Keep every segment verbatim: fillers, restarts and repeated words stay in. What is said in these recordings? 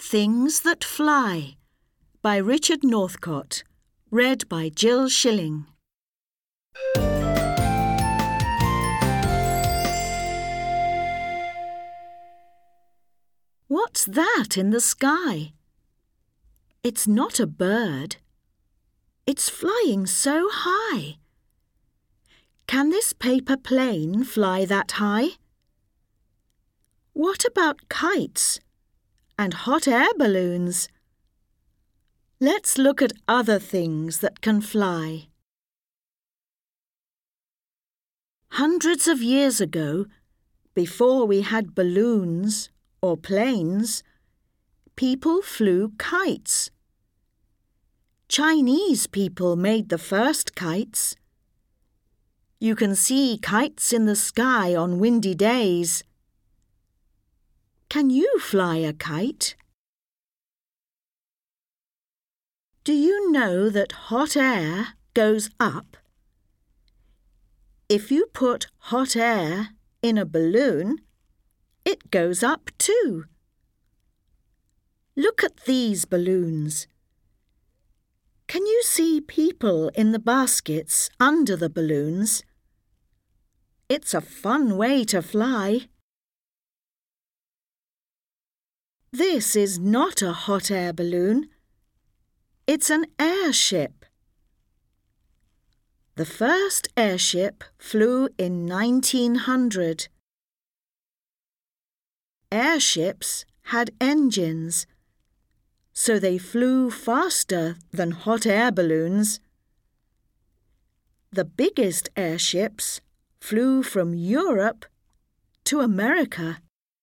Things That Fly by Richard Northcott. Read by Jill Schilling. What's that in the sky? It's not a bird. It's flying so high. Can this paper plane fly that high? What about kites and hot air balloons? Let's look at other things that can fly. Hundreds of years ago, before we had balloons or planes, people flew kites. Chinese people made the first kites. You can see kites in the sky on windy days. Can you fly a kite? Do you know that hot air goes up? If you put hot air in a balloon, it goes up too. Look at these balloons. Can you see people in the baskets under the balloons? It's a fun way to fly. This is not a hot air balloon. It's an airship. The first airship flew in nineteen hundred. Airships had engines, so they flew faster than hot air balloons. The biggest airships flew from Europe to America.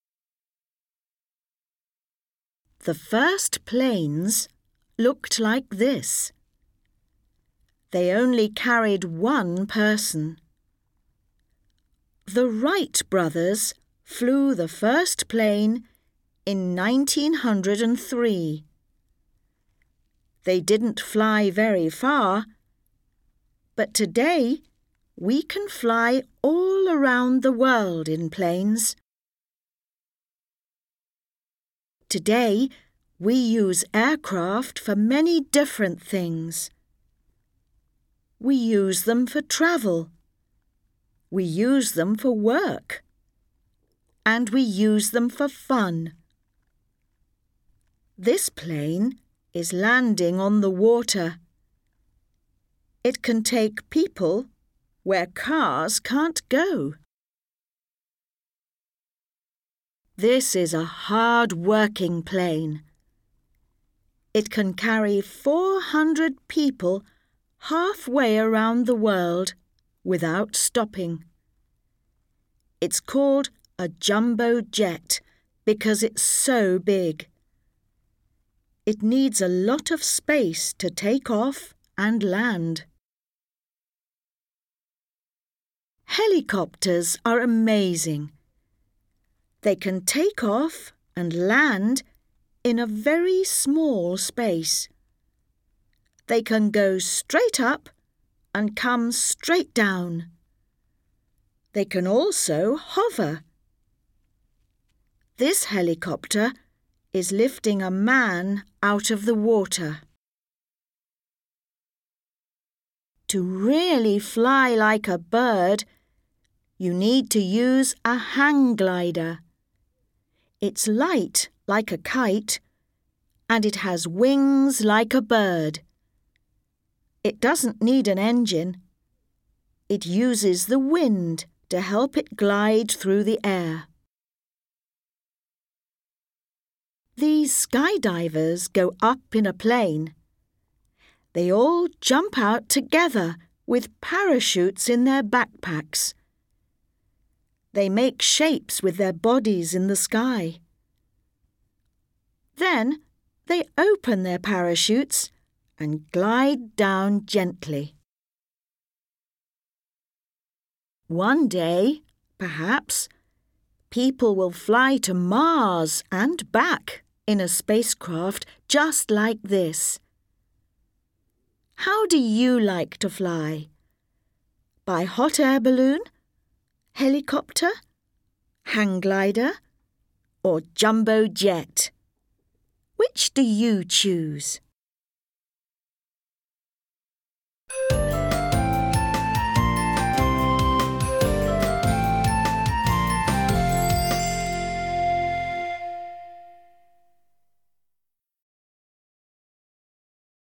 The first planes looked like this. They only carried one person. The Wright brothers flew the first plane in nineteen hundred three. They didn't fly very far, but today we can fly all around the world in planes. Today, we use aircraft for many different things. We use them for travel. We use them for work. And we use them for fun. This plane is landing on the water. It can take people where cars can't go. This is a hard-working plane. It can carry four hundred people halfway around the world without stopping. It's called a jumbo jet because it's so big. It needs a lot of space to take off and land. Helicopters are amazing. They can take off and land in a very small space. They can go straight up and come straight down. They can also hover. This helicopter is lifting a man out of the water. To really fly like a bird, you need to use a hang glider. It's light like a kite, and it has wings like a bird. It doesn't need an engine. It uses the wind to help it glide through the air. These skydivers go up in a plane. They all jump out together with parachutes in their backpacks. They make shapes with their bodies in the sky. Then they open their parachutes and glide down gently. One day, perhaps, people will fly to Mars and back in a spacecraft just like this. How do you like to fly? By hot air balloon? Helicopter, hang glider, or jumbo jet? do you choose?